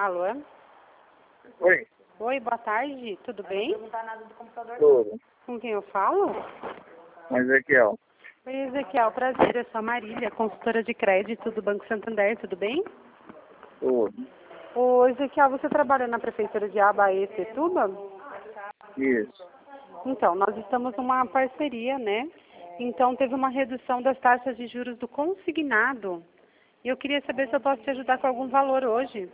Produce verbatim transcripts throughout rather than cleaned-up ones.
Alô? Oi. Oi, boa tarde, tudo bem? Tudo. Com quem eu falo? Mas Ezequiel. Oi, Ezequiel, prazer, eu sou a Marília, consultora de crédito do Banco Santander, tudo bem? Tudo. Ô, Ezequiel, você trabalha na Prefeitura de Abaetetuba? Isso. Então, nós estamos numa parceria, né? Então, teve uma redução das taxas de juros do consignado. E eu queria saber se eu posso te ajudar com algum valor hoje.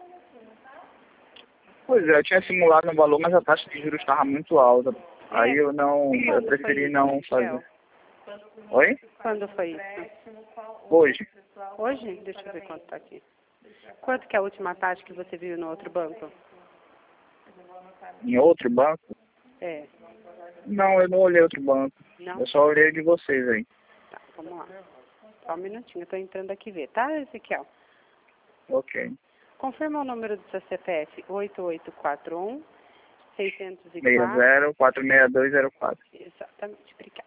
Pois é, eu tinha simulado um valor, mas a taxa de juros estava muito alta. Aí É. eu não, eu Quando preferi foi não isso, fazer. Ezequiel? Oi? Quando foi isso? Hoje. Hoje? Deixa eu ver quanto está aqui. Quanto que é a última taxa que você viu no outro banco? Em outro banco? É. Não, eu não olhei outro banco. Não? Eu só olhei o de vocês aí. Tá, vamos lá. Só um minutinho, eu tô entrando aqui ver, tá, Ezequiel? Ok. Confirma o número do seu C P F, oito oito quatro um, seis zero seis quatro. zero quatro seis dois zero quatro. Exatamente, obrigada.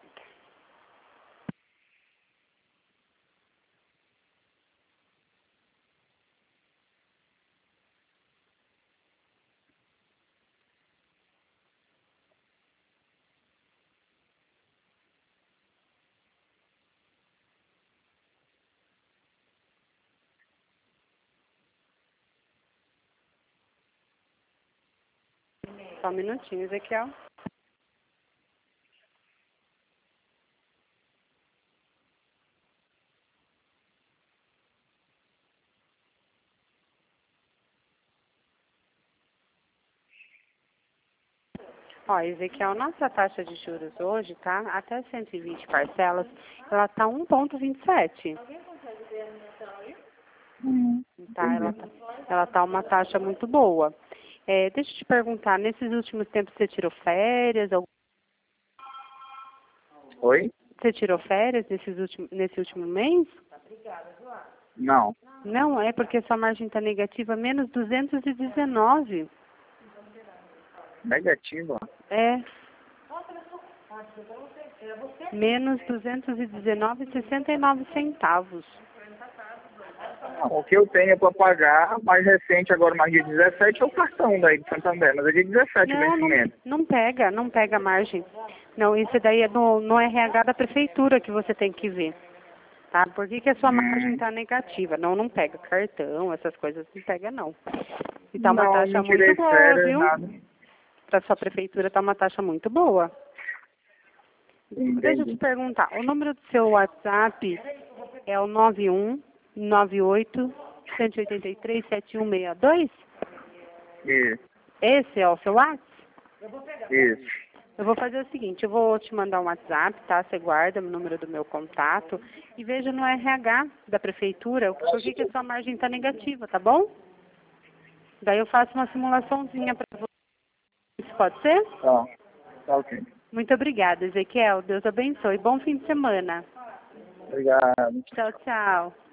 Só um minutinho, Ezequiel. Ó, Ezequiel, nossa taxa de juros hoje, tá? Até cento e vinte parcelas, ela tá um vírgula vinte e sete. Hum, Tá? Ela entendi. tá, ela tá uma taxa muito boa. É, deixa eu te perguntar, nesses últimos tempos você tirou férias? Ou Oi? você tirou férias nesses últimos, nesse último mês? Não. Não, é porque sua margem está negativa, menos duzentos e dezenove. Negativa. É. Menos duzentos e dezenove e sessenta e nove centavos. Não, o que eu tenho para pagar, mais recente, agora mais dia dezessete, é o cartão daí de Santander. Mas é dia dezessete o Não, não, vencimento. não pega, não pega a margem. Não, isso daí é no, no R H da prefeitura que você tem que ver. Tá? Por que, que a sua margem Hum, está negativa? Não, não pega cartão, essas coisas não pega não. E tá uma não, taxa não muito tirei boa, férias, viu? nada. Para sua prefeitura tá uma taxa muito boa. Deixa eu te Entendi. perguntar, o número do seu WhatsApp é o nove um nove oito um oito três sete um seis dois? Isso, Esse é o seu WhatsApp? isso. Eu vou fazer o seguinte, eu vou te mandar um WhatsApp, tá? Você guarda o número do meu contato e veja no R H da prefeitura por que, que a sua margem está negativa, tá bom? Daí eu faço uma simulaçãozinha para você. Pode ser? Tá, tá ok. Muito obrigada, Ezequiel. Deus abençoe. Bom fim de semana. Obrigado. Tchau, tchau.